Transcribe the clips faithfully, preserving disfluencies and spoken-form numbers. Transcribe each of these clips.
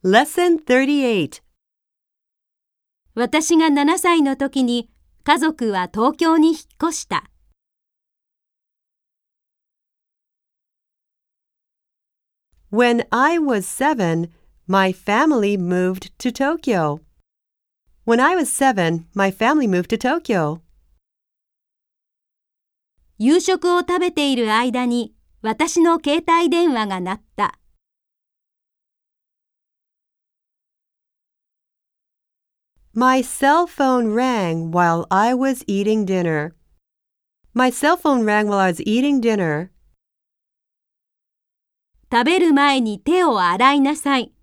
Lesson thirty-eight. 私がななさいの時に家族は東京に引っ越した。 When I was seven, my family moved to Tokyo. When I was seven, my family moved to Tokyo. 夕食を食べている間に私の携帯電話が鳴った。 My cell phone rang while I was eating dinner. My cell phone rang while I was eating dinner. 食べる前に手を洗いなさい。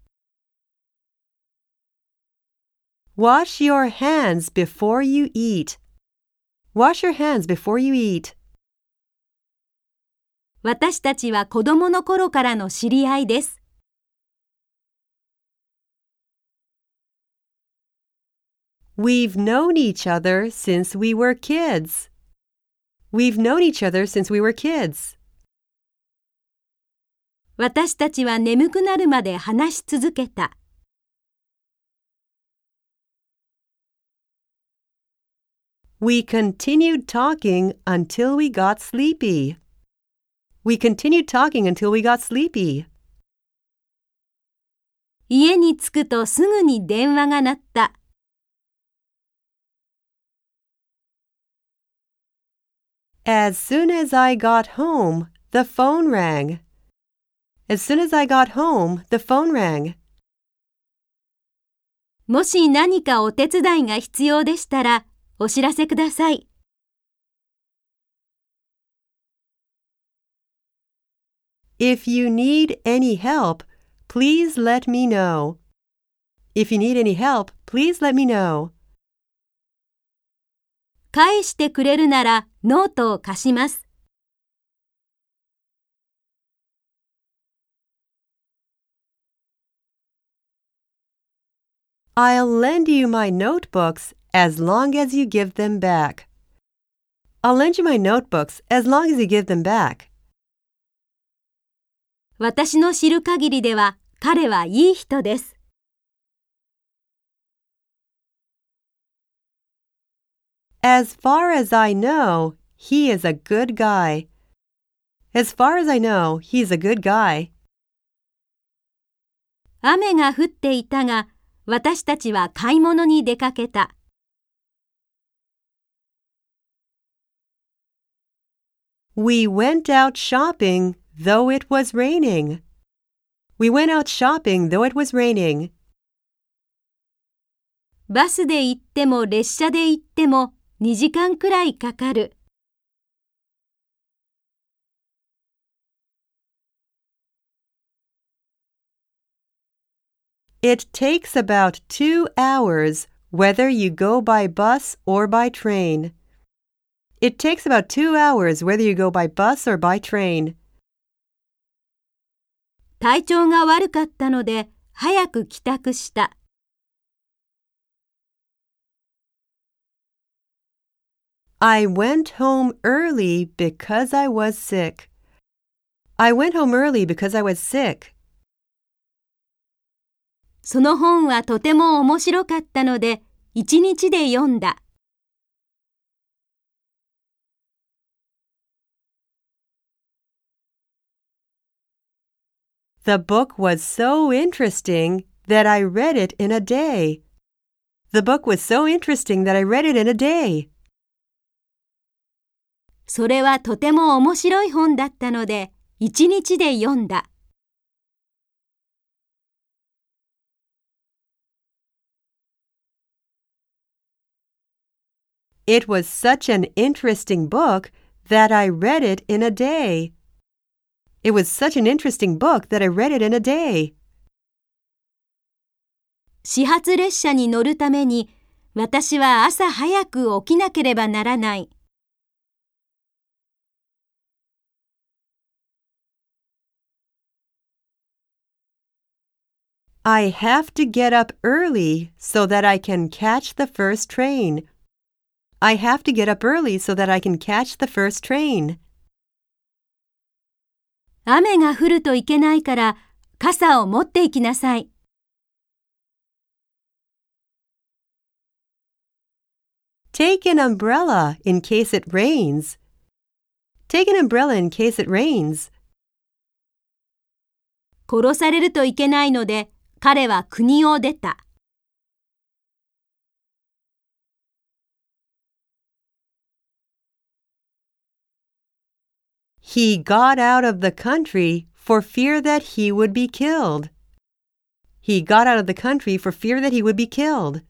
Wash your hands before you eat. Wash your hands before you eat. 私たちは子供の頃からの知り合いです。 We've known each other since we were kids. We've known each other since we were kids. 私たちは眠くなるまで話し続けた。 We continued talking until we got sleepy. We continued talking until we got sleepy. 家に着くとすぐに電話が鳴った。 As soon as I got home, the phone rang. As soon as I got home, the phone rang. もし何かお手伝いが必要でしたらお知らせください。 If you need any help, please let me know. If you need any help, please let me know. 返してくれるならノートを貸します。 I'll lend you my notebooks as long as you give them back. I'll lend you my notebooks as long as you give them back. 私の知る限りでは彼はいい人です。 As far as I know, he is a good guy. As far as I know, he's a good guy. 雨が降っていたが、私たちは買い物に出かけた。 We went out shopping, though it was raining. We went out shopping, though it was raining. バスで行っても列車で行ってもにじかんくらいかかる。 It takes about two hours whether you go by bus or by train. It takes about two hours whether you go by bus or by train. 体調が悪かったので早く帰宅した。 I went home early because I was sick. I went home early because I was sick. その本はとても面白かったので、一日で読んだ。 The book was so interesting that I read it in a day. The book was so interesting that I read it in a day. それはとても面白い本だったので、一日で読んだ。 It was such an interesting book that I read it in a day. It was such an interesting book that I read it in a day. 始発列車に乗るために、私は朝早く起きなければならない。 I have to get up early so that I can catch the first train. I have to get up early so that I can catch the first train. 雨が降るといけないから傘を持っていきなさい。 Take an umbrella in case it rains. Take an umbrella in case it rains. 殺されるといけないので、彼は国を出た。 He got out of the country for fear that he would be killed. He got out of the country for fear that he would be killed.